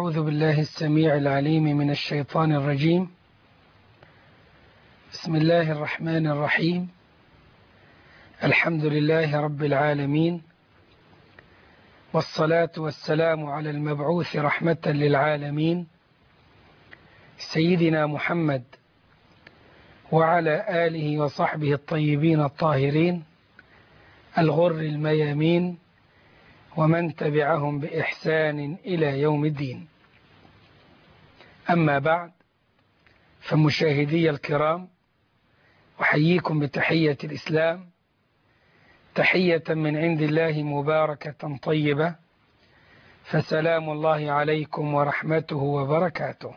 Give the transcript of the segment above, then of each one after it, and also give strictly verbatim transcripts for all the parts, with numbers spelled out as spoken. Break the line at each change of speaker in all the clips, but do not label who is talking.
أعوذ بالله السميع العليم من الشيطان الرجيم. بسم الله الرحمن الرحيم. الحمد لله رب العالمين، والصلاة والسلام على المبعوث رحمة للعالمين سيدنا محمد وعلى آله وصحبه الطيبين الطاهرين الغر الميامين ومن تبعهم بإحسان إلى يوم الدين. أما بعد، فمشاهدي الكرام، أحييكم بتحية الإسلام، تحية من عند الله مباركة طيبة، فسلام الله عليكم ورحمته وبركاته.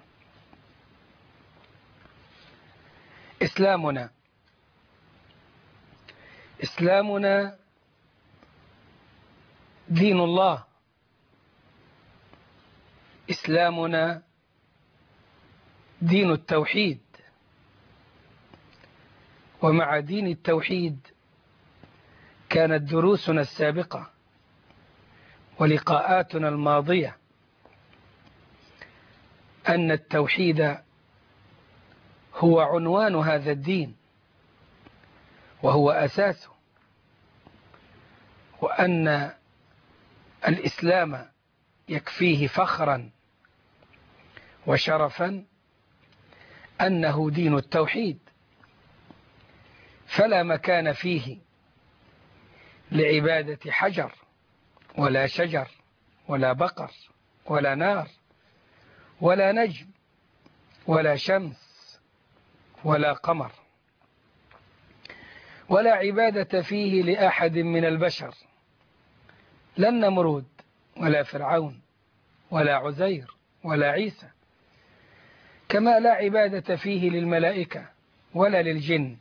إسلامنا إسلامنا دين الله، إسلامنا دين التوحيد. ومع دين التوحيد كانت دروسنا السابقة ولقاءاتنا الماضية أن التوحيد هو عنوان هذا الدين وهو أساسه، وأن الإسلام يكفيه فخرا وشرفا أنه دين التوحيد، فلا مكان فيه لعبادة حجر ولا شجر ولا بقر ولا نار ولا نجم ولا شمس ولا قمر، ولا عبادة فيه لأحد من البشر، لا النمرود ولا فرعون ولا عزير ولا عيسى، كما لا عبادة فيه للملائكة ولا للجن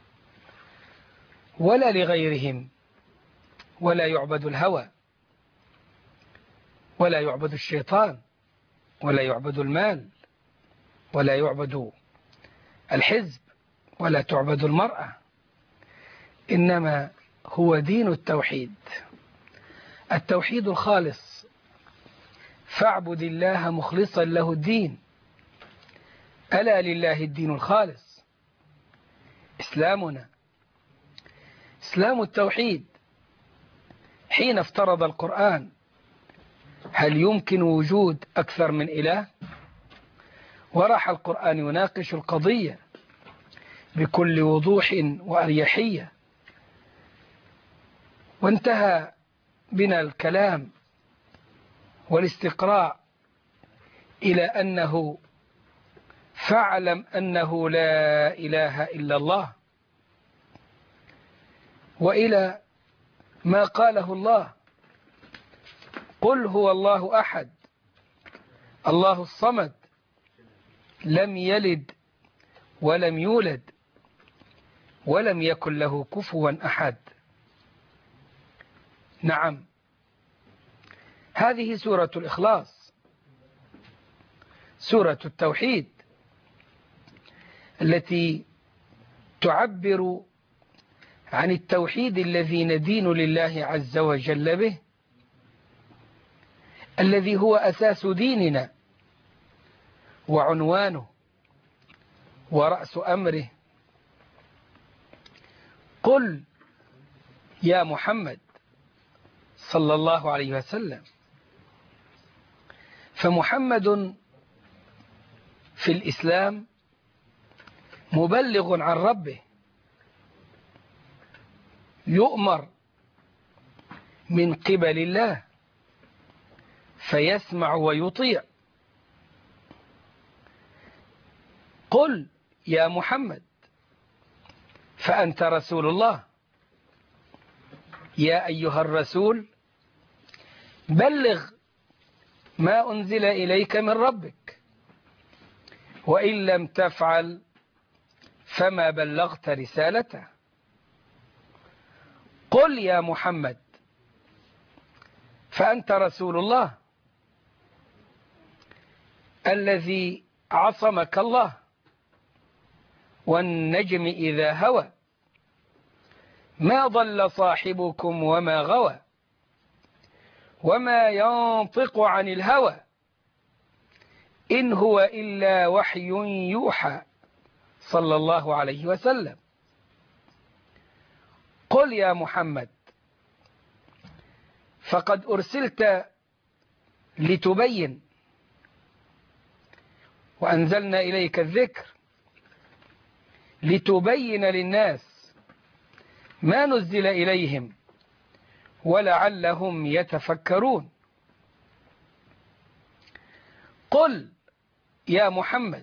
ولا لغيرهم، ولا يعبد الهوى ولا يعبد الشيطان ولا يعبد المال ولا يعبد الحزب ولا تعبد المرأة، إنما هو دين التوحيد، التوحيد الخالص. فاعبد الله مخلصا له الدين، ألا لله الدين الخالص. إسلامنا إسلام التوحيد. حين افترض القرآن هل يمكن وجود أكثر من إله؟ وراح القرآن يناقش القضية بكل وضوح وأريحية، وانتهى بنا الكلام والاستقراء إلى أنه فاعلم أنه لا إله إلا الله، وإلى ما قاله الله: قل هو الله أحد الله الصمد لم يلد ولم يولد ولم يكن له كفوا أحد. نعم، هذه سورة الإخلاص، سورة التوحيد، التي تعبر عن التوحيد الذي ندين لله عز وجل به، الذي هو أساس ديننا وعنوانه ورأس أمره. قل يا محمد صلى الله عليه وسلم، فمحمد في الإسلام مبلغ عن ربه، يؤمر من قبل الله فيسمع ويطيع. قل يا محمد فأنت رسول الله، يا أيها الرسول بلغ ما أنزل إليك من ربك، وإن لم تفعل فما بلغت رسالته. قل يا محمد فأنت رسول الله الذي عصمك الله، والنجم إذا هوى ما ضل صاحبكم وما غوى وما ينطق عن الهوى إن هو إلا وحي يوحى صلى الله عليه وسلم. قل يا محمد فقد أرسلت لتبين، وأنزلنا إليك الذكر لتبين للناس ما نزل إليهم ولعلهم يتفكرون. قل يا محمد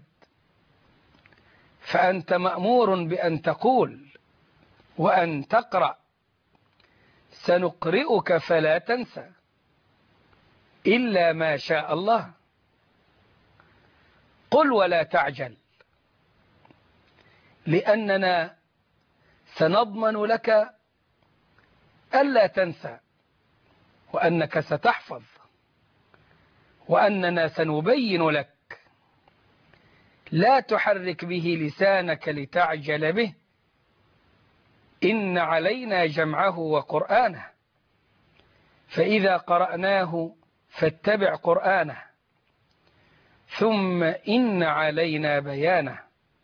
فأنت مأمور بأن تقول وأن تقرأ سنقرئك فلا تنسى إلا ما شاء الله. قل ولا تعجل لأننا سنضمن لك ألا تنسى وأنك ستحفظ، وأننا سنبين لك. لا تحرك به لسانك لتعجل به، إن علينا جمعه وقرآنه، فإذا قرأناه فاتبع قرآنه، ثم إن علينا بيانه.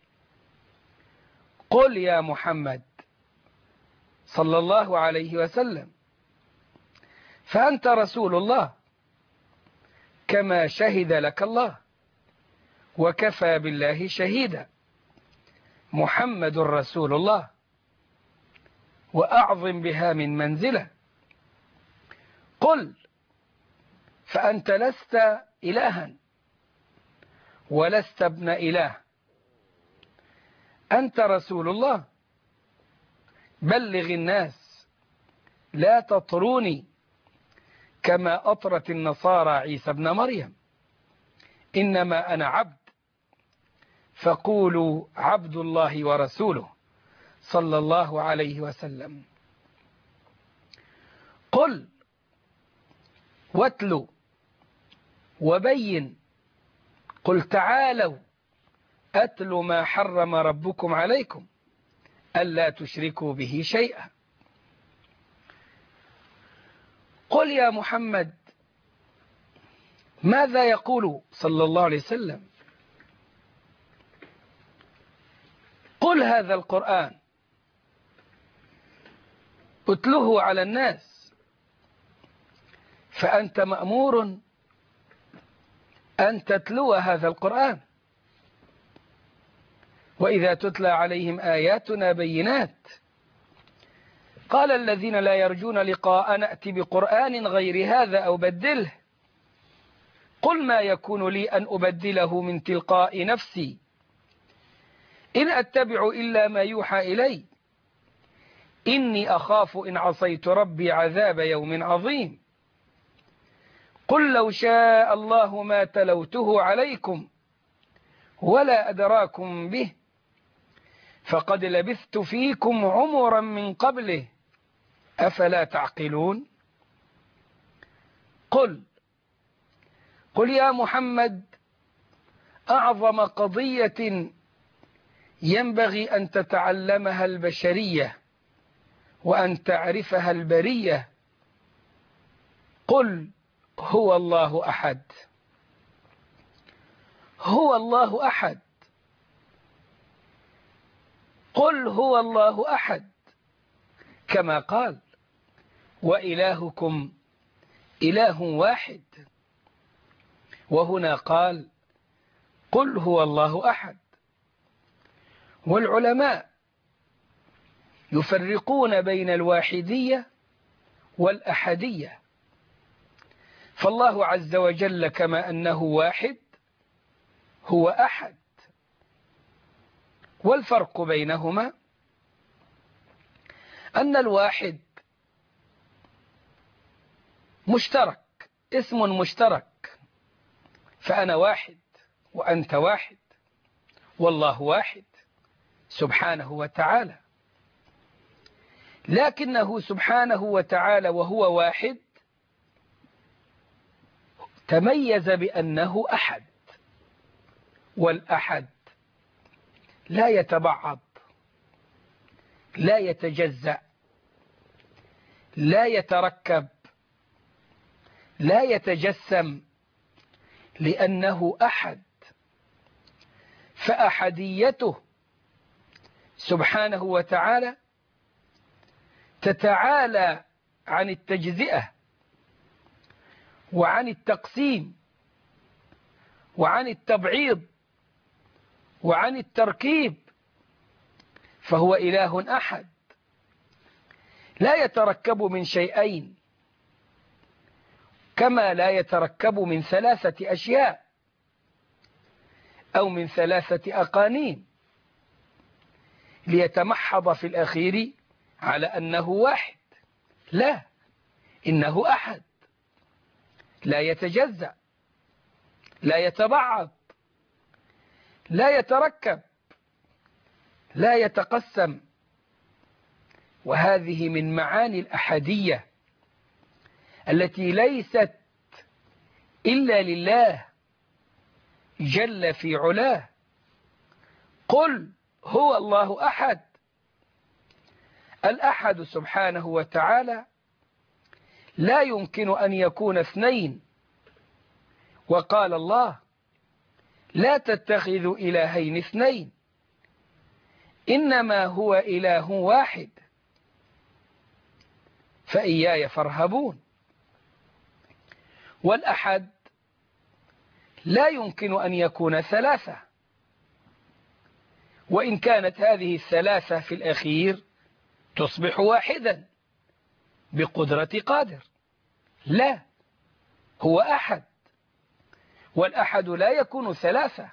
قل يا محمد صلى الله عليه وسلم فأنت رسول الله كما شهد لك الله، وكفى بالله شهيدا. محمد رسول الله، وأعظم بها من منزله. قل فأنت لست إلها ولست ابن إله، أنت رسول الله. بلغ الناس، لا تطروني كما أطرت النصارى عيسى ابن مريم، إنما أنا عبد فقولوا عبد الله ورسوله صلى الله عليه وسلم. قل واتلوا وبين. قل تعالوا أتل ما حرم ربكم عليكم ألا تشركوا به شيئا. قل يا محمد ماذا يقول صلى الله عليه وسلم؟ قل هذا القرآن اتله على الناس، فأنت مأمور أن تتلو هذا القرآن. وإذا تتلى عليهم آياتنا بينات قال الذين لا يرجون لقاء نأتي بقرآن غير هذا أو بدله. قل ما يكون لي أن أبدله من تلقاء نفسي إن أتبع إلا ما يوحى إلي إني أخاف إن عصيت ربي عذاب يوم عظيم. قل لو شاء الله ما تلوته عليكم ولا أدراكم به فقد لبثت فيكم عمرا من قبله أفلا تعقلون. قل قل يا محمد أعظم قضية ينبغي أن تتعلمها البشرية وأن تعرفها البرية، قل هو الله أحد. هو الله أحد. قل هو الله أحد، كما قال وإلهكم إله واحد. وهنا قال قل هو الله أحد. والعلماء يفرقون بين الواحدية والأحدية، فالله عز وجل كما أنه واحد هو أحد، والفرق بينهما أن الواحد مشترك، اسم مشترك، فأنا واحد وأنت واحد والله واحد سبحانه وتعالى. لكنه سبحانه وتعالى وهو واحد تميز بأنه أحد، والأحد لا يتبعض، لا يتجزأ، لا يتركب، لا يتجسم، لأنه أحد فأحديته سبحانه وتعالى تتعالى عن التجزئة وعن التقسيم وعن التبعيض وعن التركيب، فهو إله أحد لا يتركب من شيئين، كما لا يتركب من ثلاثة أشياء أو من ثلاثة أقانيم ليتمحض في الأخير على أنه واحد. لا، إنه أحد لا يتجزأ، لا يتبعض، لا يتركب، لا يتقسم. وهذه من معاني الأحدية التي ليست إلا لله جل في علاه. قل هو الله أحد. الأحد سبحانه وتعالى لا يمكن أن يكون اثنين، وقال الله لا تتخذوا إلهين اثنين إنما هو إله واحد فإياي فارهبون. والأحد لا يمكن أن يكون ثلاثة، وإن كانت هذه الثلاثة في الأخير تصبح واحدا بقدرة قادر. لا، هو أحد، والأحد لا يكون ثلاثة.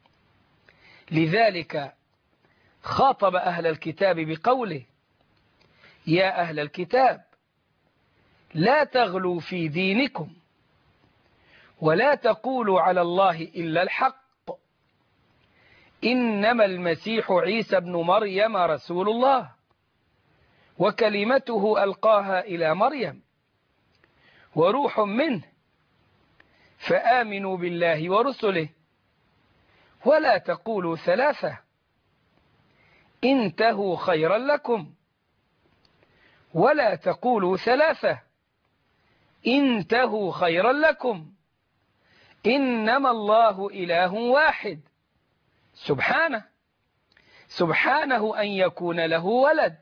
لذلك خاطب أهل الكتاب بقوله يا أهل الكتاب لا تغلوا في دينكم ولا تقولوا على الله إلا الحق إنما المسيح عيسى ابن مريم رسول الله وكلمته ألقاها إلى مريم وروح منه فآمنوا بالله ورسله ولا تقولوا ثلاثة انتهوا خيرا لكم ولا تقولوا ثلاثة انتهوا خيرا لكم إنما الله إله واحد. سبحانه سبحانه أن يكون له ولد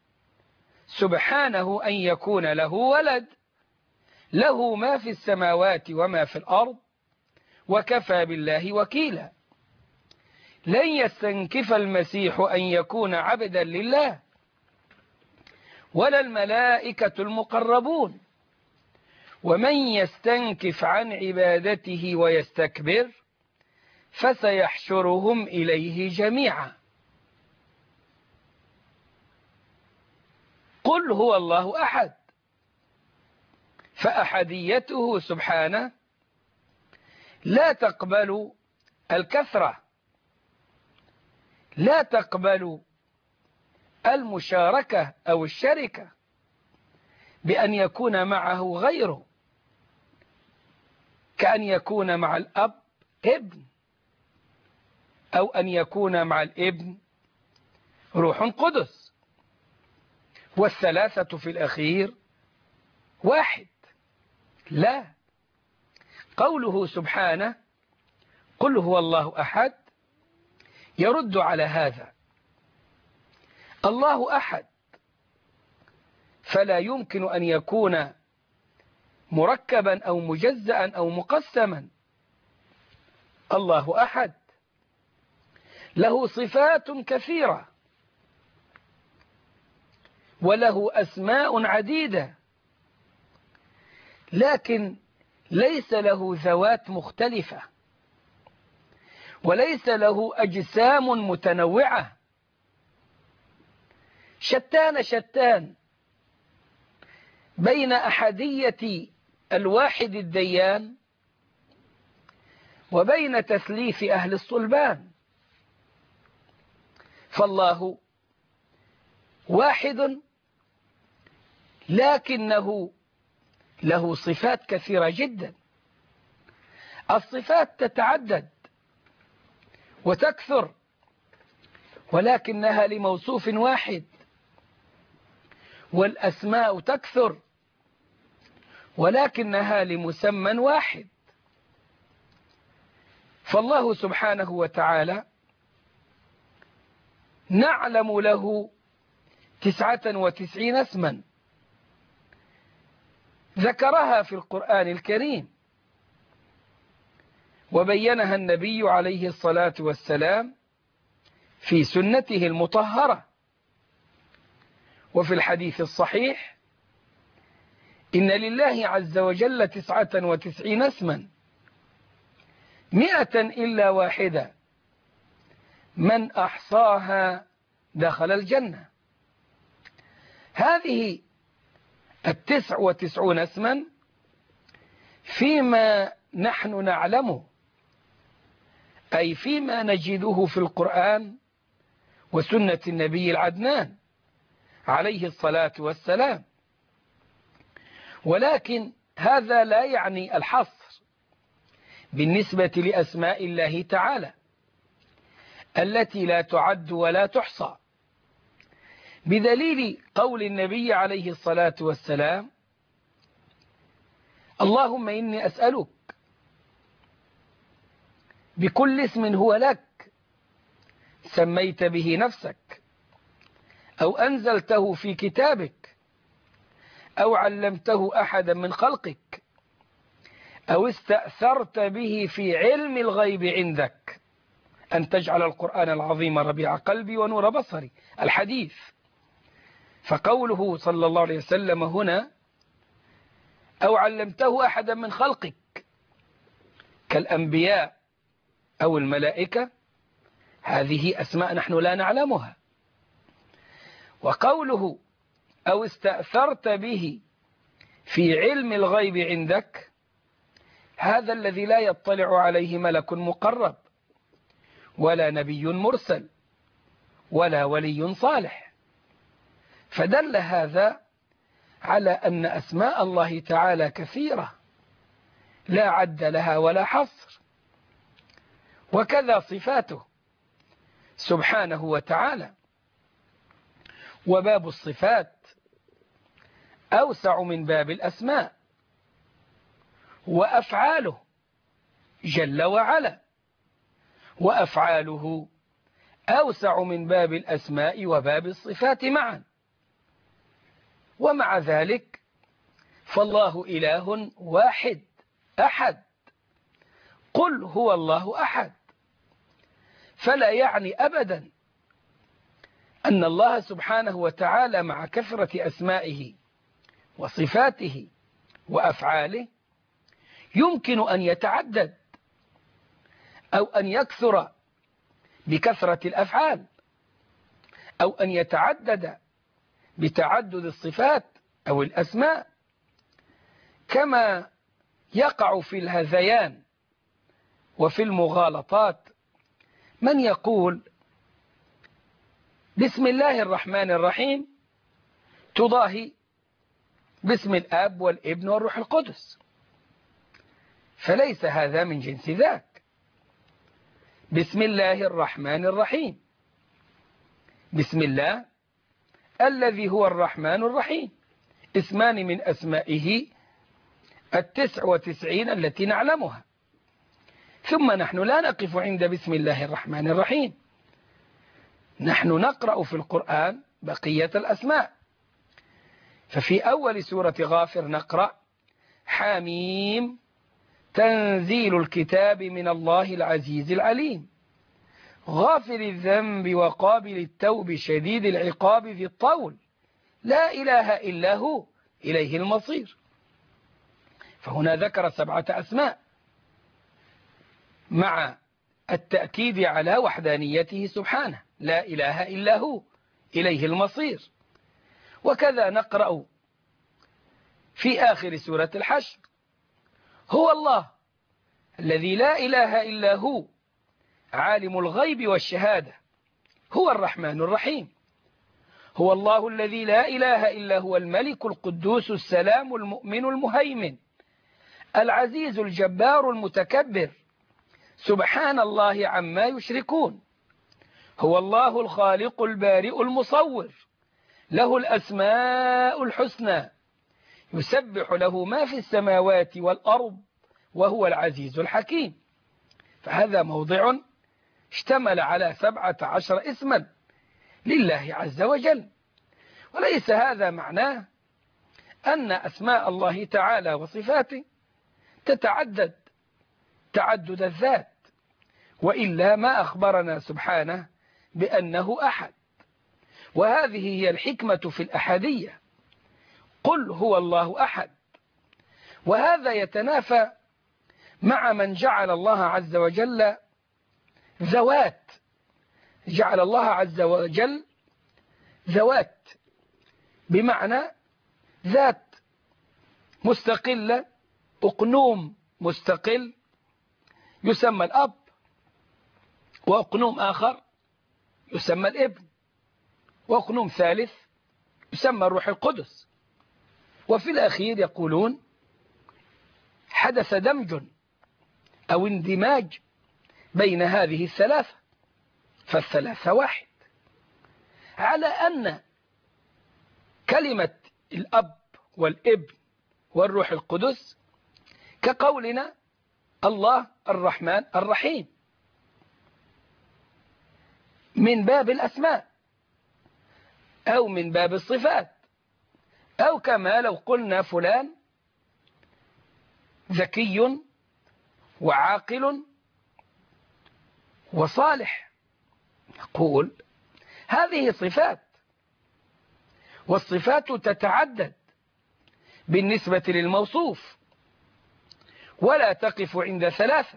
سبحانه أن يكون له ولد له ما في السماوات وما في الأرض وكفى بالله وكيلا. لن يستنكف المسيح أن يكون عبدا لله ولا الملائكة المقربون ومن يستنكف عن عبادته ويستكبر فسيحشرهم إليه جميعا. قل هو الله أحد. فأحديته سبحانه لا تقبل الكثرة، لا تقبل المشاركة أو الشركة بأن يكون معه غيره، كأن يكون مع الأب ابن، أو أن يكون مع الابن روح قدس، والثلاثة في الأخير واحد. لا، قوله سبحانه قل هو الله أحد يرد على هذا. الله أحد فلا يمكن أن يكون مركبا أو مجزأ أو مقسما. الله أحد له صفات كثيرة وله أسماء عديدة، لكن ليس له ذوات مختلفة وليس له أجسام متنوعة. شتان شتان بين أحدية الواحد الديان وبين تثليث أهل الصلبان. فالله واحد لكنه له صفات كثيرة جدا. الصفات تتعدد وتكثر ولكنها لموصوف واحد، والأسماء تكثر ولكنها لمسمى واحد. فالله سبحانه وتعالى نعلم له تسعة وتسعين اسما ذكرها في القرآن الكريم، وبينها النبي عليه الصلاة والسلام في سنته المطهرة. وفي الحديث الصحيح إن لله عز وجل تسعة وتسعين اسما مئة إلا واحدة من أحصاها دخل الجنة. هذه التسع وتسعون اسما فيما نحن نعلمه، أي فيما نجده في القرآن وسنة النبي العدنان عليه الصلاة والسلام. ولكن هذا لا يعني الحصر بالنسبة لأسماء الله تعالى التي لا تعد ولا تحصى، بدليل قول النبي عليه الصلاة والسلام: اللهم إني أسألك بكل اسم هو لك سميت به نفسك أو أنزلته في كتابك أو علمته أحدا من خلقك أو استأثرت به في علم الغيب عندك أن تجعل القرآن العظيم ربيع قلبي ونور بصري. الحديث. فقوله صلى الله عليه وسلم هنا أو علمته أحدا من خلقك كالأنبياء أو الملائكة، هذه أسماء نحن لا نعلمها. وقوله أو استأثرت به في علم الغيب عندك، هذا الذي لا يطلع عليه ملك مقرب ولا نبي مرسل ولا ولي صالح. فدل هذا على أن أسماء الله تعالى كثيرة لا عد لها ولا حصر، وكذا صفاته سبحانه وتعالى. وباب الصفات أوسع من باب الأسماء، وأفعاله جل وعلا وأفعاله أوسع من باب الأسماء وباب الصفات معا. ومع ذلك فالله إله واحد أحد، قل هو الله أحد. فلا يعني أبدا أن الله سبحانه وتعالى مع كثرة أسمائه وصفاته وأفعاله يمكن أن يتعدد أو أن يكثر بكثرة الأفعال أو أن يتعدد بتعدد الصفات أو الأسماء، كما يقع في الهذيان وفي المغالطات من يقول بسم الله الرحمن الرحيم تضاهي باسم الآب والابن والروح القدس، فليس هذا من جنس ذاك. بسم الله الرحمن الرحيم، بسم الله الذي هو الرحمن الرحيم، اسمان من أسمائه التسع وتسعين التي نعلمها. ثم نحن لا نقف عند بسم الله الرحمن الرحيم، نحن نقرأ في القرآن بقية الأسماء. ففي أول سورة غافر نقرأ حميم تنزيل الكتاب من الله العزيز العليم غافر الذنب وقابل التوب شديد العقاب ذي الطول لا إله إلا هو إليه المصير. فهنا ذكر سبعة أسماء مع التأكيد على وحدانيته سبحانه، لا إله إلا هو إليه المصير. وكذا نقرأ في آخر سورة الحشر هو الله الذي لا إله إلا هو عالم الغيب والشهادة هو الرحمن الرحيم. هو الله الذي لا إله إلا هو الملك القدوس السلام المؤمن المهيمن العزيز الجبار المتكبر سبحان الله عما يشركون. هو الله الخالق البارئ المصور له الأسماء الحسنى يسبح له ما في السماوات والأرض وهو العزيز الحكيم. فهذا موضع اشتمل على سبعة عشر اسما لله عز وجل. وليس هذا معناه أن أسماء الله تعالى وصفاته تتعدد تعدد الذات، وإلا ما أخبرنا سبحانه بأنه أحد. وهذه هي الحكمة في الأحدية، قل هو الله أحد. وهذا يتنافى مع من جعل الله عز وجل ذوات، جعل الله عز وجل ذوات بمعنى ذات مستقلة، أقنوم مستقل يسمى الأب، وأقنوم آخر يسمى الابن، وأقنوم ثالث يسمى الروح القدس. وفي الأخير يقولون حدث دمج أو اندماج بين هذه الثلاثة، فالثلاثة واحد، على أن كلمة الأب والابن والروح القدس كقولنا الله الرحمن الرحيم من باب الأسماء أو من باب الصفات، أو كما لو قلنا فلان ذكي وعاقل وصالح، نقول هذه صفات، والصفات تتعدد بالنسبة للموصوف ولا تقف عند ثلاثة،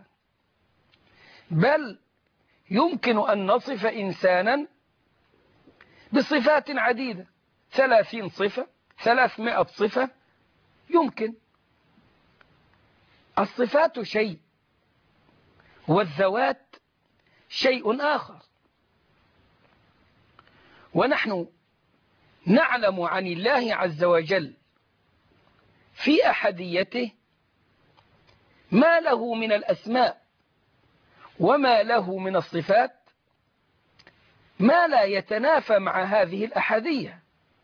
بل يمكن أن نصف إنسانا بصفات عديدة، ثلاثين صفة، ثلاثمائة صفة، يمكن. الصفات شيء والذوات شيء آخر. ونحن نعلم عن الله عز وجل في أحديته ما له من الأسماء وما له من الصفات ما لا يتنافى مع هذه الأحدية.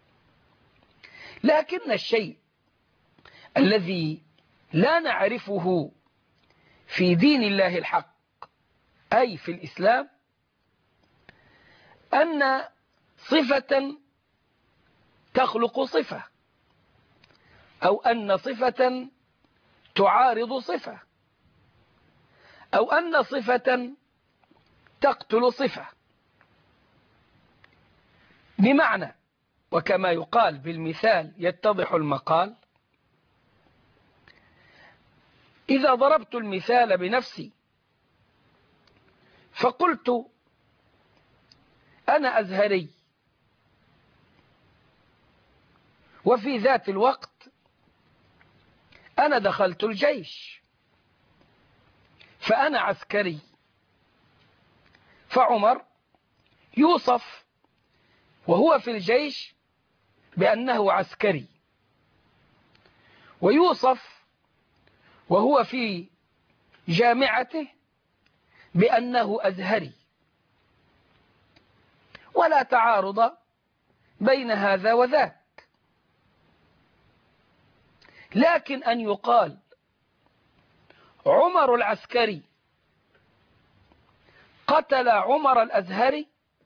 لكن الشيء الذي لا نعرفه في دين الله الحق أي في الإسلام أن صفة تخلق صفة، أو أن صفة تعارض صفة، أو أن صفة تقتل صفة. بمعنى وكما يقال بالمثال يتضح المقال، إذا ضربت المثال بنفسي فقلت أنا أزهري، وفي ذات الوقت أنا دخلت الجيش فأنا عسكري، فعمر يوصف وهو في الجيش بأنه عسكري، ويوصف وهو في جامعته بأنه أزهري، ولا تعارض بين هذا وذاك. لكن أن يقال عمر العسكري قتل عمر الأزهري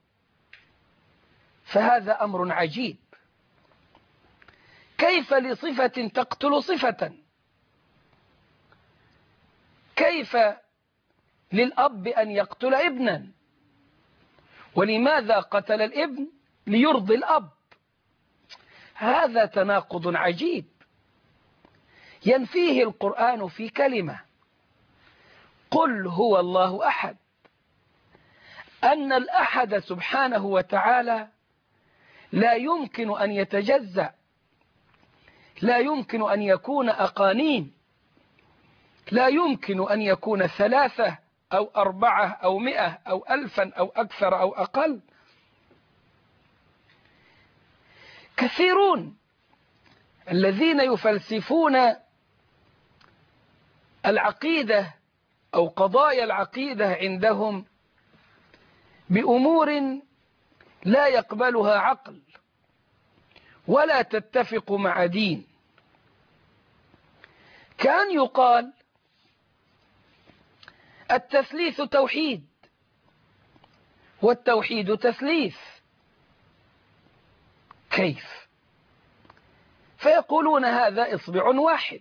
فهذا أمر عجيب. كيف لصفة تقتل صفة؟ كيف للأب أن يقتل ابنا؟ ولماذا قتل الابن؟ ليرضي الأب. هذا تناقض عجيب ينفيه القرآن في كلمة، قل هو الله أحد. أن الأحد سبحانه وتعالى لا يمكن أن يتجزأ، لا يمكن أن يكون أقانيم، لا يمكن أن يكون ثلاثة أو أربعة أو مئة أو ألفا أو أكثر أو أقل. كثيرون الذين يفلسفون العقيدة أو قضايا العقيدة عندهم بأمور لا يقبلها عقل ولا تتفق مع دين. كان يقال التثليث توحيد والتوحيد تثليث، كيف؟ فيقولون هذا إصبع واحد،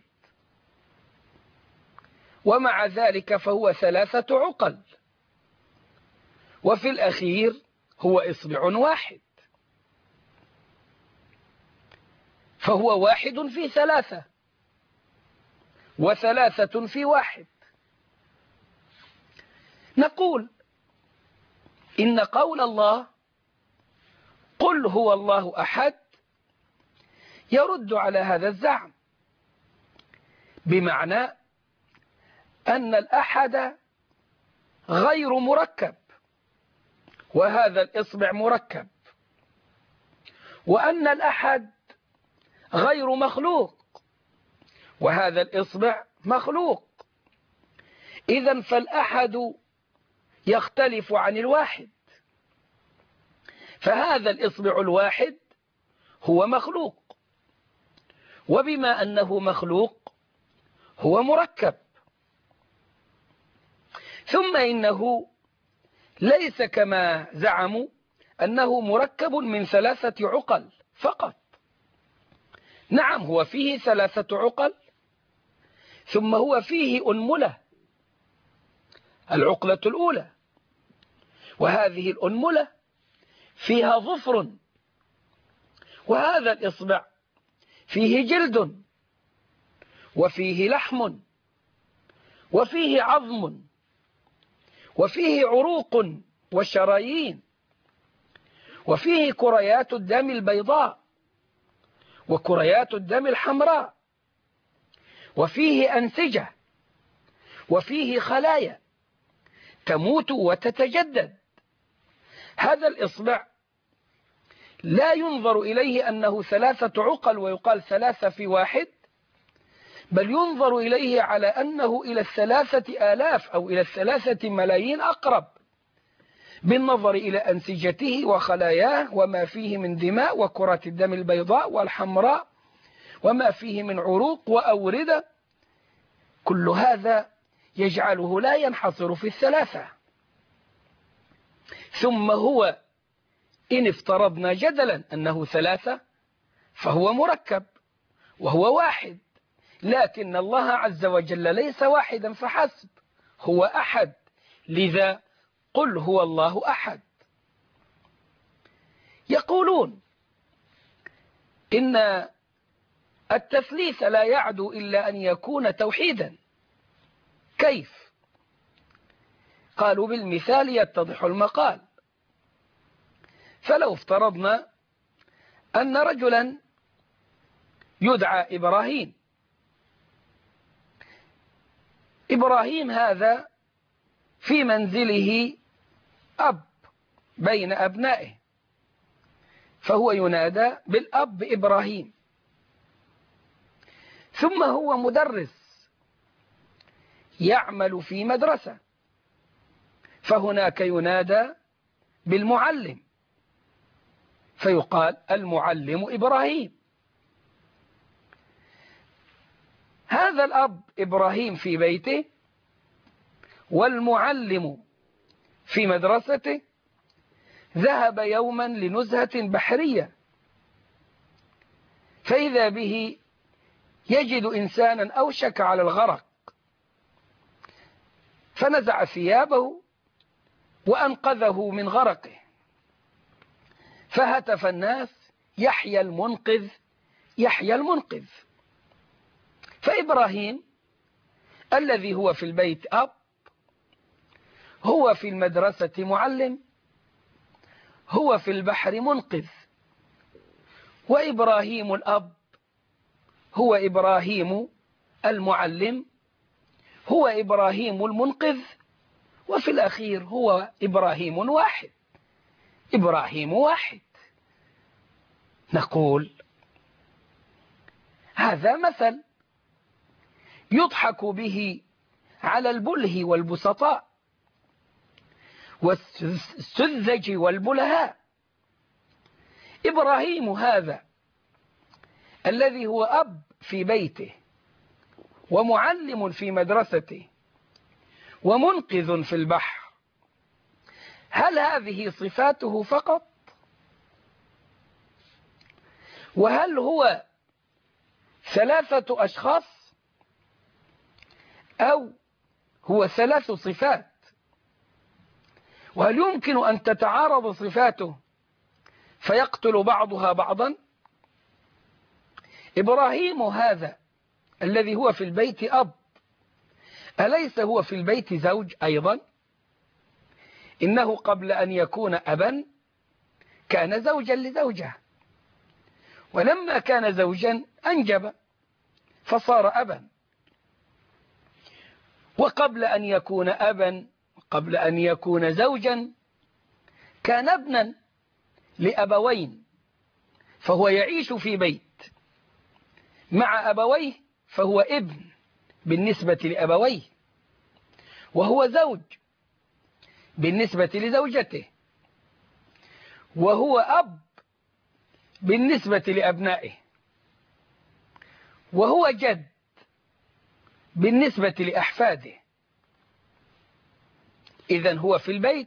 ومع ذلك فهو ثلاثة عقل، وفي الأخير هو إصبع واحد، فهو واحد في ثلاثة وثلاثة في واحد. نقول إن قول الله قل هو الله أحد يرد على هذا الزعم، بمعنى أن الأحد غير مركب وهذا الإصبع مركب، وأن الأحد غير مخلوق وهذا الإصبع مخلوق. إذن فالأحد يختلف عن الواحد، فهذا الإصبع الواحد هو مخلوق، وبما أنه مخلوق هو مركب. ثم إنه ليس كما زعموا أنه مركب من ثلاثة عقل فقط. نعم، هو فيه ثلاثة عقل، ثم هو فيه أنملة، العقلة الأولى، وهذه الأنملة فيها ظفر، وهذا الإصبع فيه جلد وفيه لحم وفيه عظم وفيه عروق وشرايين، وفيه كريات الدم البيضاء وكريات الدم الحمراء، وفيه أنسجة، وفيه خلايا تموت وتتجدد. هذا الإصبع لا ينظر إليه أنه ثلاثة عقل ويقال ثلاثة في واحد، بل ينظر إليه على أنه إلى الثلاثة آلاف أو إلى الثلاثة ملايين أقرب، بالنظر إلى أنسجته وخلاياه وما فيه من دماء وكرات الدم البيضاء والحمراء وما فيه من عروق وأوردة. كل هذا يجعله لا ينحصر في الثلاثة. ثم هو إن افترضنا جدلا أنه ثلاثة فهو مركب وهو واحد، لكن الله عز وجل ليس واحدا فحسب، هو أحد، لذا قل هو الله أحد. يقولون إن التثليث لا يعدو إلا أن يكون توحيدا. كيف؟ قالوا بالمثال يتضح المقال. فلو افترضنا أن رجلا يدعى إبراهيم، إبراهيم هذا في منزله أب بين أبنائه، فهو ينادى بالأب إبراهيم. ثم هو مدرس يعمل في مدرسة، فهناك ينادى بالمعلم، فيقال المعلم إبراهيم. هذا الأب إبراهيم في بيته والمعلم في مدرسته ذهب يوما لنزهة بحرية، فإذا به يجد إنسانا أوشك على الغرق، فنزع ثيابه وأنقذه من غرقه، فهتف الناس يحيى المنقذ يحيى المنقذ. فإبراهيم الذي هو في البيت أب هو في المدرسة معلم، هو في البحر منقذ. وإبراهيم الأب هو إبراهيم المعلم، هو إبراهيم المنقذ، وفي الأخير هو إبراهيم واحد، إبراهيم واحد. نقول هذا مثل يضحك به على البله والبسطاء والسذج والبلهاء. إبراهيم هذا الذي هو أب في بيته ومعلم في مدرسته ومنقذ في البحر، هل هذه صفاته فقط؟ وهل هو ثلاثة أشخاص أو هو ثلاث صفات؟ وهل يمكن أن تتعارض صفاته فيقتل بعضها بعضا؟ إبراهيم هذا الذي هو في البيت أب، أليس هو في البيت زوج أيضا؟ إنه قبل أن يكون أبا كان زوجا لزوجه، ولما كان زوجا أنجب فصار أبا، وقبل أن يكون أبا قبل أن يكون زوجا كان ابنا لأبوين، فهو يعيش في بيت مع أبويه فهو ابن بالنسبة لأبويه، وهو زوج بالنسبة لزوجته، وهو أب بالنسبة لأبنائه، وهو جد بالنسبة لأحفاده. إذن هو في البيت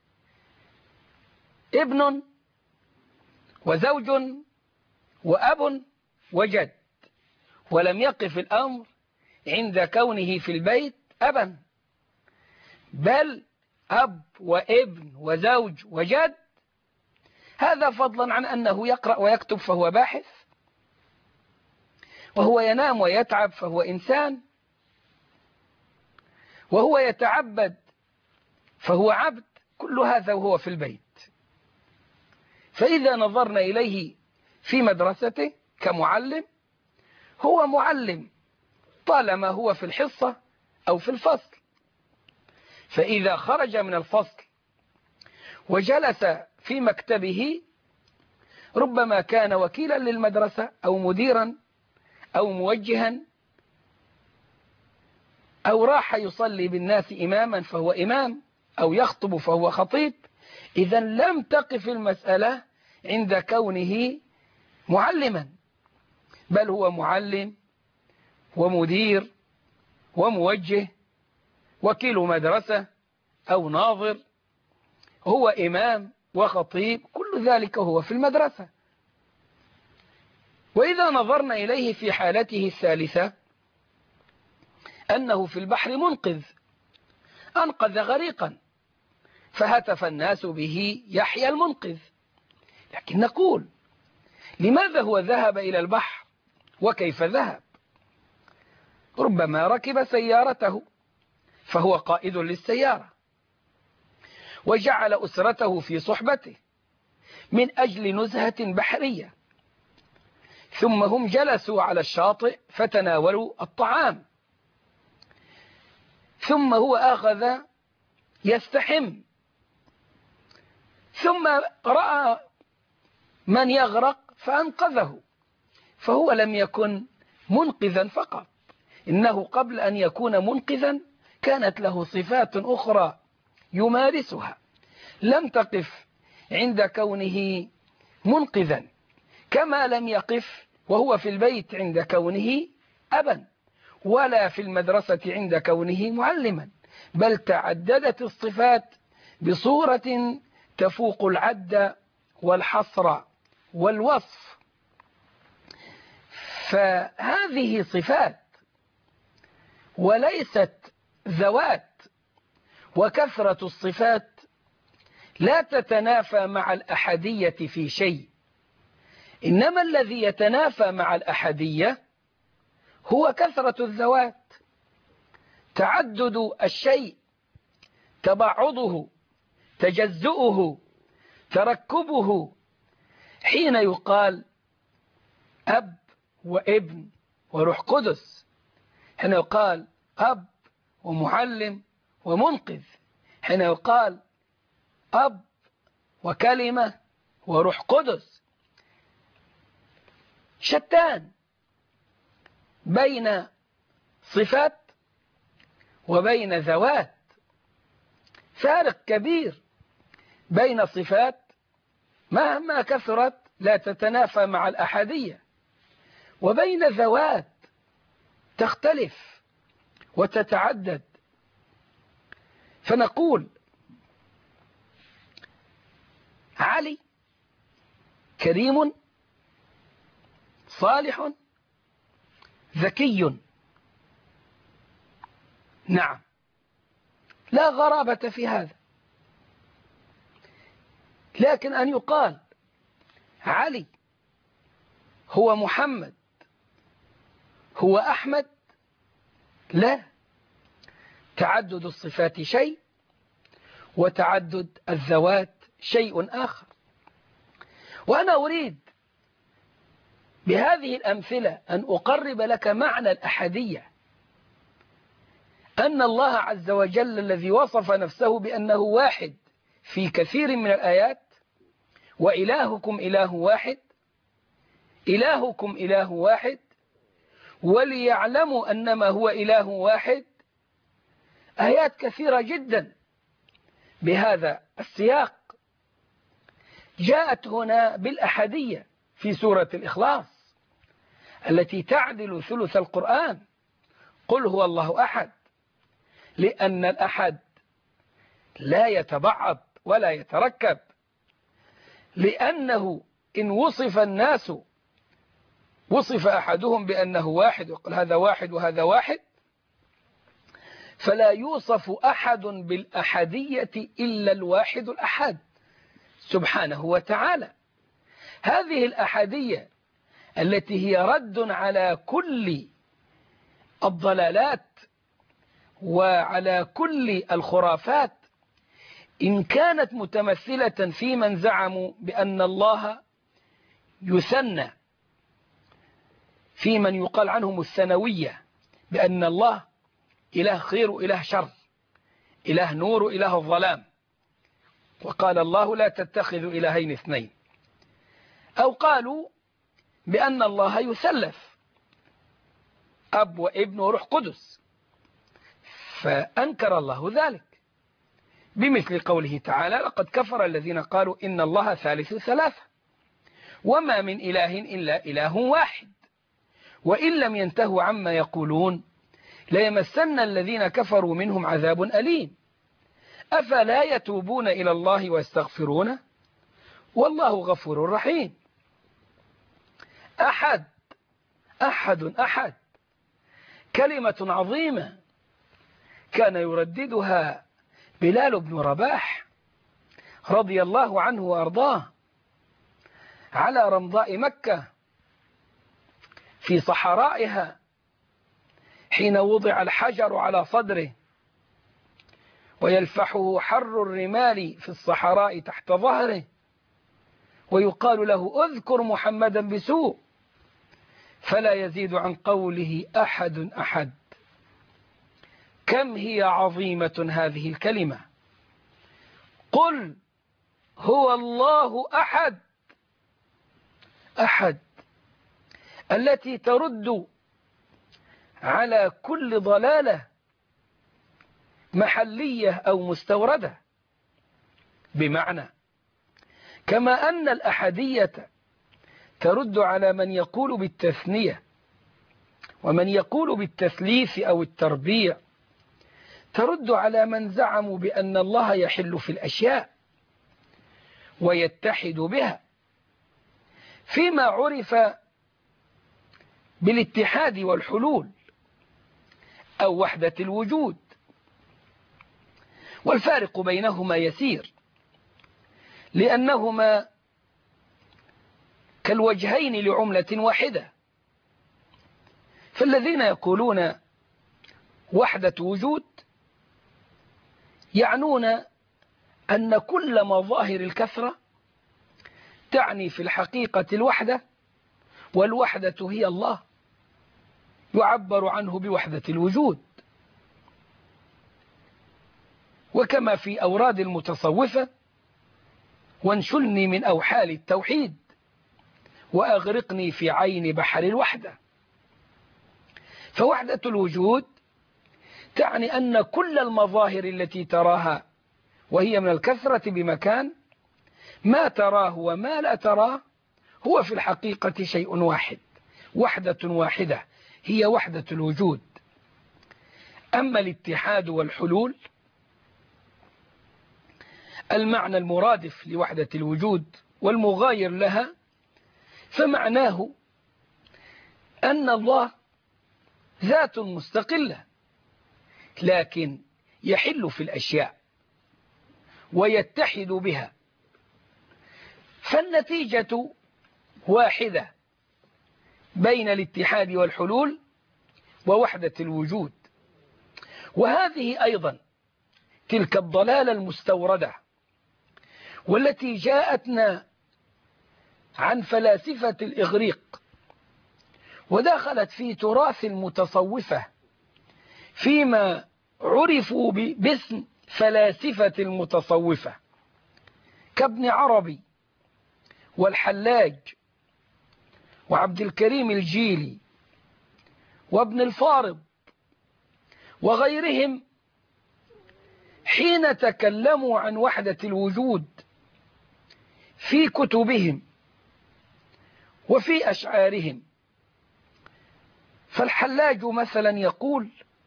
ابن وزوج وأب وجد، ولم يقف الأمر عند كونه في البيت أبا، بل أب وابن وزوج وجد، هذا فضلا عن أنه يقرأ ويكتب فهو باحث، وهو ينام ويتعب فهو إنسان، وهو يتعبد فهو عبد، كل هذا وهو في البيت. فإذا نظرنا إليه في مدرسته كمعلم، هو معلم طالما هو في الحصة أو في الفصل، فإذا خرج من الفصل وجلس في مكتبه ربما كان وكيلا للمدرسة أو مديرا أو موجها، أو راح يصلي بالناس إماما فهو إمام، أو يخطب فهو خطيب. إذا لم تقف المسألة عند كونه معلما، بل هو معلم ومدير وموجه، وكيل مدرسة أو ناظر، هو إمام وخطيب، كل ذلك هو في المدرسة. وإذا نظرنا إليه في حالته الثالثة أنه في البحر منقذ، أنقذ غريقا فهتف الناس به يحيى المنقذ، لكن نقول لماذا هو ذهب إلى البحر وكيف ذهب؟ ربما ركب سيارته فهو قائد للسيارة، وجعل أسرته في صحبته من أجل نزهة بحرية، ثم هم جلسوا على الشاطئ فتناولوا الطعام، ثم هو أخذ يستحم، ثم رأى من يغرق فأنقذه، فهو لم يكن منقذا فقط، إنه قبل أن يكون منقذا كانت له صفات أخرى يمارسها، لم تقف عند كونه منقذا، كما لم يقف وهو في البيت عند كونه أبا، ولا في المدرسة عند كونه معلما، بل تعددت الصفات بصورة تفوق العد والحصر والوصف. فهذه صفات وليست ذوات، وكثرة الصفات لا تتنافى مع الأحدية في شيء، إنما الذي يتنافى مع الأحدية هو كثرة الذوات، تعدد الشيء، تبعضه، تجزؤه، تركبه. حين يقال أب وابن وروح قدس، حين يقال أب ومعلم ومنقذ، حين يقال أب وكلمة وروح قدس، شتان بين صفات وبين ذوات، فارق كبير بين صفات مهما كثرت لا تتنافى مع الأحدية، وبين ذوات تختلف وتتعدد. فنقول علي كريم صالح ذكي. نعم، لا غرابة في هذا. لكن أن يقال علي هو محمد هو أحمد، لا، تعدد الصفات شيء وتعدد الذوات شيء آخر. وأنا أريد بهذه الأمثلة أن أقرب لك معنى الأحدية، أن الله عز وجل الذي وصف نفسه بأنه واحد في كثير من الآيات، وإلهكم إله واحد، إلهكم إله واحد، وليعلموا أنما هو إله واحد، آيات كثيرة جدا بهذا السياق جاءت هنا بالأحدية في سورة الإخلاص التي تعدل ثلث القرآن. قل هو الله أحد، لأن الأحد لا يتبعض ولا يتركب، لأنه إن وصف الناس وصف أحدهم بأنه واحد وقال هذا واحد وهذا واحد، فلا يوصف أحد بالأحدية إلا الواحد الأحد سبحانه وتعالى. هذه الأحدية التي هي رد على كل الضلالات وعلى كل الخرافات، إن كانت متمثلة في من زعموا بأن الله يثنى، في من يقال عنهم الثانوية، بأن الله إله خير وإله شر، إله نور وإله الظلام، وقال الله لا تتخذوا إلهين اثنين. أو قالوا بأن الله يثلث، أب وابن وروح قدس، فأنكر الله ذلك بمثل قوله تعالى لقد كفر الذين قالوا إن الله ثالث ثلاثة وما من إله إلا إله واحد وإن لم ينتهوا عما يقولون ليمسن الذين كفروا منهم عذاب أليم أفلا يتوبون إلى الله ويستغفرونه والله غفور رحيم. أحد أحد أحد كلمة عظيمة كان يرددها بلال بن رباح رضي الله عنه وأرضاه على رمضاء مكة في صحرائها حين وضع الحجر على صدره ويلفحه حر الرمال في الصحراء تحت ظهره، ويقال له اذكر محمدا بسوء فلا يزيد عن قوله أحد أحد. كم هي عظيمة هذه الكلمة، قل هو الله أحد أحد، التي ترد على كل ضلالة محلية أو مستوردة. بمعنى كما أن الأحدية ترد على من يقول بالتثنية ومن يقول بالتثليث أو التربيع، ترد على من زعموا بأن الله يحل في الأشياء ويتحد بها، فيما عرف بالاتحاد والحلول أو وحدة الوجود. والفارق بينهما يسير، لأنهما كالوجهين لعملة واحدة. فالذين يقولون وحدة وجود يعنون أن كل مظاهر الكثرة تعني في الحقيقة الوحدة، والوحدة هي الله، يعبر عنه بوحدة الوجود. وكما في أوراد المتصوفة وانشلني من أوحال التوحيد وأغرقني في عين بحر الوحدة. فوحدة الوجود تعني أن كل المظاهر التي تراها وهي من الكثرة بمكان، ما تراه وما لا تراه هو في الحقيقة شيء واحد، وحدة واحدة هي وحدة الوجود. أما الاتحاد والحلول المعنى المرادف لوحدة الوجود والمغاير لها، فمعناه أن الله ذات مستقلة، لكن يحل في الأشياء ويتحد بها، فالنتيجة واحدة بين الاتحاد والحلول ووحدة الوجود. وهذه أيضا تلك الضلالة المستوردة والتي جاءتنا عن فلاسفة الإغريق ودخلت في تراث المتصوفة فيما عرفوا باسم فلاسفة المتصوفة كابن عربي والحلاج وعبد الكريم الجيلي وابن الفارض وغيرهم، حين تكلموا عن وحدة الوجود في كتبهم وفي أشعارهم. فالحلاج مثلا يقول: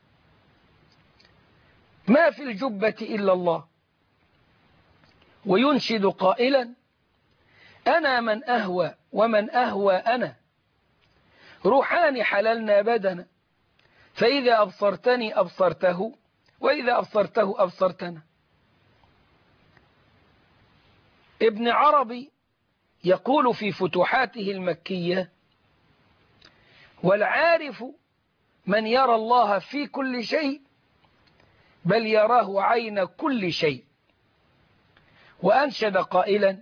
ما في الجبة إلا الله، وينشد قائلا: أنا من أهوى ومن أهوى أنا، روحان حللنا بدنا، فإذا أبصرتني أبصرته وإذا أبصرته أبصرتنا. ابن عربي يقول في فتوحاته المكية: والعارف من يرى الله في كل شيء بل يراه عين كل شيء. وأنشد قائلا: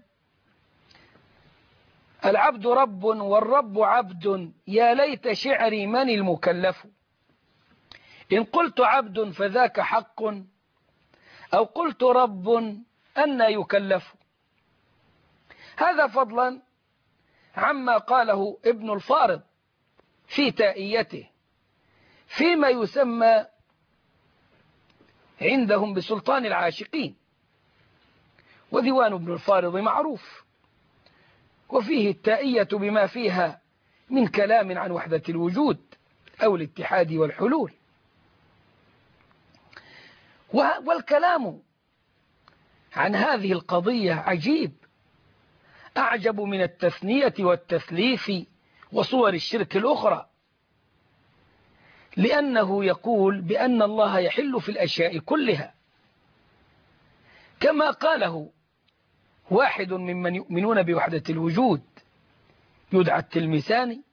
العبد رب والرب عبد، يا ليت شعري من المكلف، إن قلت عبد فذاك حق، أو قلت رب أن يكلف. هذا فضلا عما قاله ابن الفارض في تائيته فيما يسمى عندهم بسلطان العاشقين، وديوان ابن الفارض معروف، وفيه التائية بما فيها من كلام عن وحدة الوجود أو الاتحاد والحلول. والكلام عن هذه القضية عجيب، أعجب من التثنية والتثليث وصور الشرك الأخرى، لأنه يقول بأن الله يحل في الأشياء كلها، كما قاله واحد ممن يؤمنون بوحدة الوجود يدعى التلمساني،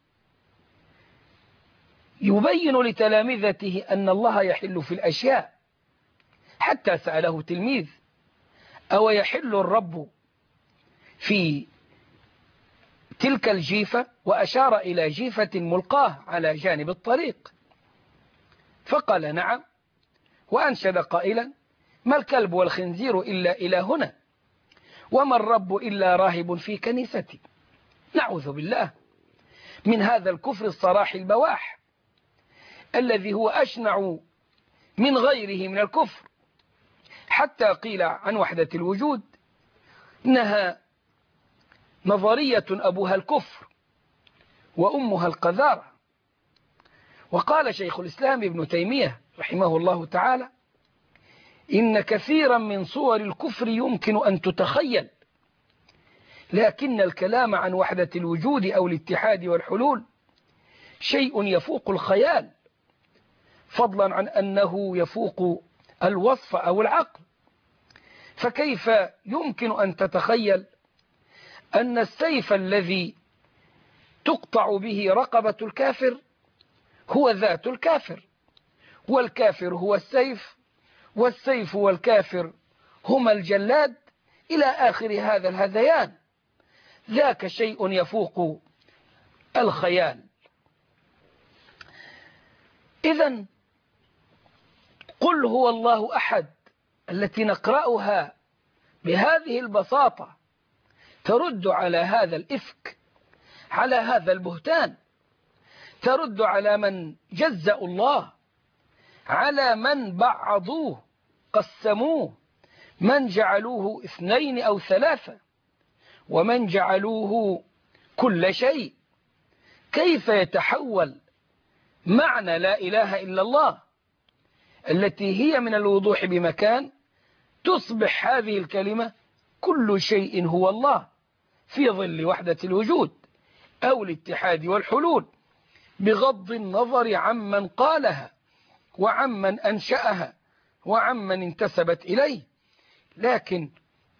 يبين لتلامذته أن الله يحل في الأشياء، حتى سأله تلميذ: أو يحل الرب في تلك الجيفة؟ وأشار إلى جيفة ملقاه على جانب الطريق، فقال: نعم. وأنشد قائلا: ما الكلب والخنزير إلا إلهنا، وما الرب إلا راهب في كنيستي. نعوذ بالله من هذا الكفر الصراح البواح الذي هو أشنع من غيره من الكفر، حتى قيل عن وحدة الوجود إنها نظرية أبوها الكفر وأمها القذارة. وقال شيخ الإسلام ابن تيمية رحمه الله تعالى: إن كثيرا من صور الكفر يمكن أن تتخيل، لكن الكلام عن وحدة الوجود أو الاتحاد والحلول شيء يفوق الخيال، فضلا عن أنه يفوق الوصف أو العقل. فكيف يمكن أن تتخيل أن السيف الذي تقطع به رقبة الكافر هو ذات الكافر، والكافر هو السيف، والسيف والكافر هما الجلاد، إلى آخر هذا الهذيان؟ ذاك شيء يفوق الخيال. إذن قل هو الله أحد التي نقرأها بهذه البساطة ترد على هذا الإفك، على هذا البهتان، ترد على من جزأوا الله، على من بعضوه قسموه، من جعلوه اثنين أو ثلاثة، ومن جعلوه كل شيء. كيف يتحول معنى لا إله إلا الله التي هي من الوضوح بمكان، تصبح هذه الكلمة كل شيء هو الله في ظل وحدة الوجود أو الاتحاد والحلول؟ بغض النظر عمن قالها وعمن أنشأها وعمن انتسبت إليه. لكن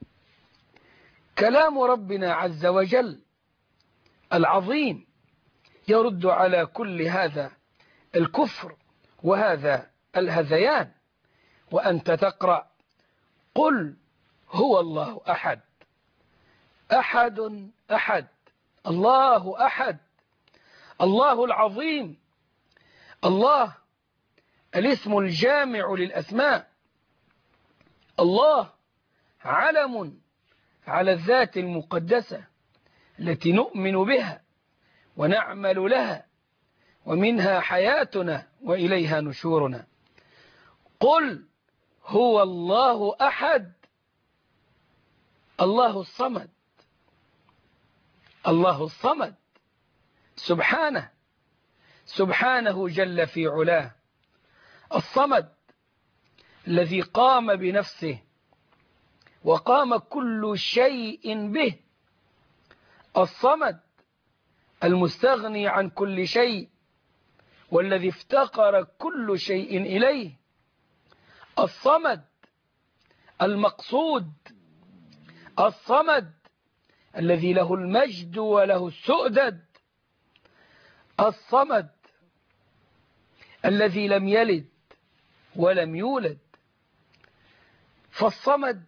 كلام ربنا عز وجل العظيم يرد على كل هذا الكفر وهذا الهذيان. وأنت تقرأ: قل هو الله أحد أحد أحد الله أحد، الله العظيم، الله الاسم الجامع للأسماء، الله علم على الذات المقدسة التي نؤمن بها ونعمل لها ومنها حياتنا وإليها نشورنا. قل هو الله أحد، الله الصمد، الله الصمد، سبحانه سبحانه جل في علاه، الصمد الذي قام بنفسه وقام كل شيء به، الصمد المستغني عن كل شيء والذي افتقر كل شيء إليه، الصمد المقصود، الصمد الذي له المجد وله السؤدد، الصمد الذي لم يلد ولم يولد. فالصمد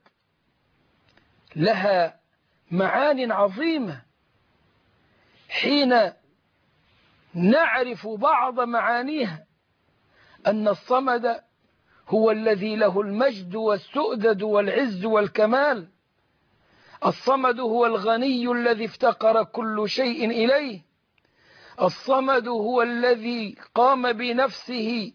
لها معان عظيمة حين نعرف بعض معانيها، أن الصمد هو الذي له المجد والسؤدد والعز والكمال، الصمد هو الغني الذي افتقر كل شيء إليه، الصمد هو الذي قام بنفسه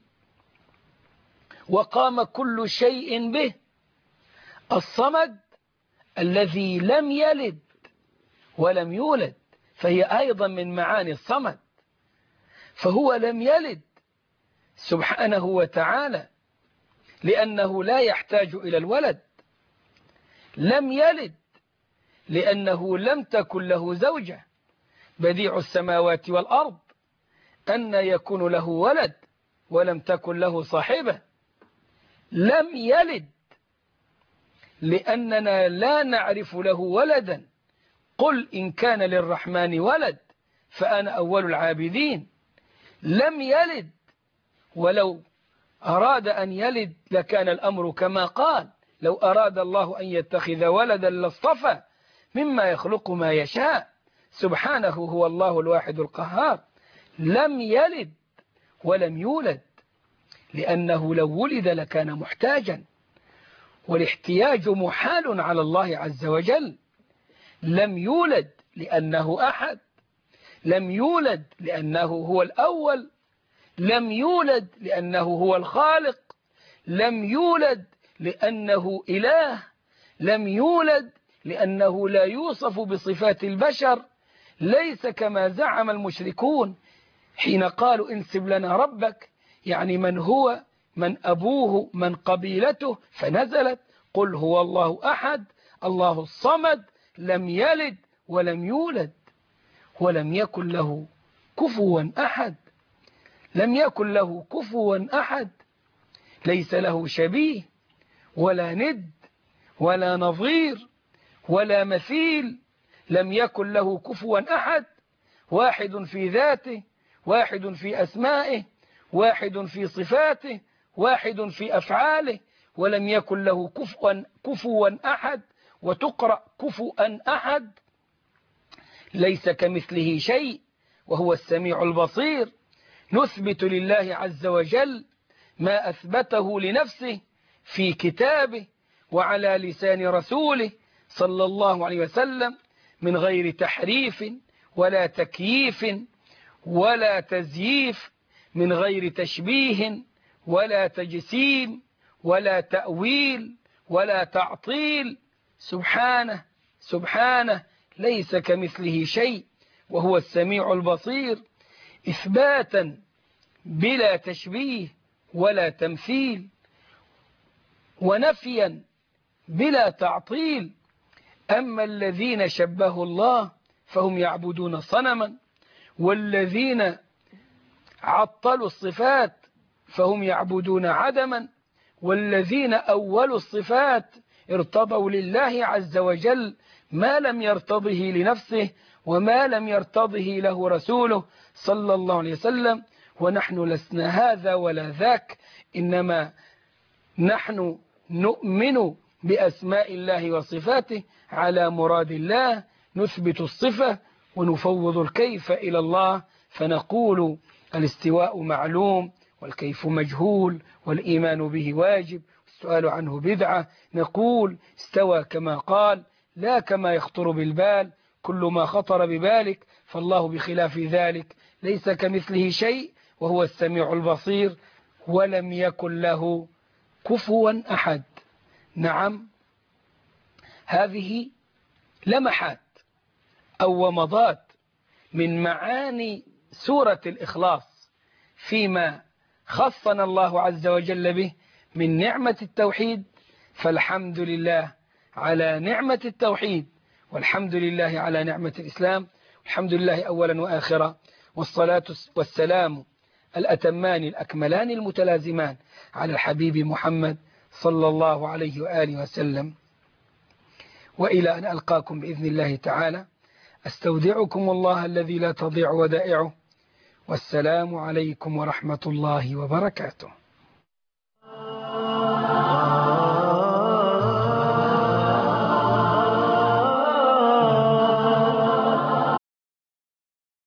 وقام كل شيء به، الصمد الذي لم يلد ولم يولد، فهي أيضا من معاني الصمد. فهو لم يلد سبحانه وتعالى لأنه لا يحتاج إلى الولد، لم يلد لأنه لم تكن له زوجة، بديع السماوات والأرض، أن يكون له ولد ولم تكن له صاحبة. لم يلد لأننا لا نعرف له ولدا، قل إن كان للرحمن ولد فأنا أول العابدين. لم يلد، ولو أراد أن يلد لكان الأمر كما قال: لو أراد الله أن يتخذ ولدا لاصطفى مما يخلق ما يشاء، سبحانه هو الله الواحد القهار. لم يلد ولم يولد لأنه لو ولد لكان محتاجا، والاحتياج محال على الله عز وجل. لم يولد لأنه أحد، لم يولد لأنه هو الأول، لم يولد لأنه هو الخالق، لم يولد لأنه إله، لم يولد لأنه لا يوصف بصفات البشر، ليس كما زعم المشركون حين قالوا انسب لنا ربك، يعني من هو، من أبوه، من قبيلته، فنزلت: قل هو الله أحد الله الصمد لم يلد ولم يولد ولم يكن له كفوا أحد. لم يكن له كفوا أحد، ليس له شبيه ولا ند ولا نظير ولا مثيل. لم يكن له كفوا أحد، واحد في ذاته، واحد في أسمائه، واحد في صفاته، واحد في أفعاله. ولم يكن له كفوا كفوا أحد، وتقرأ كفوا أحد. ليس كمثله شيء وهو السميع البصير. نثبت لله عز وجل ما أثبته لنفسه في كتابه وعلى لسان رسوله صلى الله عليه وسلم من غير تحريف ولا تكييف ولا تزييف، من غير تشبيه ولا تجسيم ولا تأويل ولا تعطيل. سبحانه سبحانه ليس كمثله شيء وهو السميع البصير، إثباتا بلا تشبيه ولا تمثيل، ونفيا بلا تعطيل. أما الذين شبهوا الله فهم يعبدون صنما، والذين عطلوا الصفات فهم يعبدون عدما، والذين أولوا الصفات ارتضوا لله عز وجل ما لم يرتضه لنفسه وما لم يرتضه له رسوله صلى الله عليه وسلم. ونحن لسنا هذا ولا ذاك، إنما نحن نؤمن بأسماء الله وصفاته على مراد الله، نثبت الصفة ونفوض الكيف إلى الله، فنقول الاستواء معلوم والكيف مجهول والإيمان به واجب والسؤال عنه بدعة. نقول استوى كما قال لا كما يخطر بالبال، كل ما خطر ببالك فالله بخلاف ذلك، ليس كمثله شيء وهو السميع البصير، ولم يكن له كفوا أحد. نعم، هذه لمحات أو ومضات من معاني سورة الإخلاص فيما خصنا الله عز وجل به من نعمة التوحيد، فالحمد لله على نعمة التوحيد، والحمد لله على نعمة الإسلام، الحمد لله أولا وآخرا، والصلاة والسلام الأتمان الأكملان المتلازمان على الحبيب محمد صلى الله عليه وآله وسلم. وإلى أن ألقاكم بإذن الله تعالى، أستودعكم الله الذي لا تضيع ودائعه، والسلام عليكم ورحمة الله وبركاته.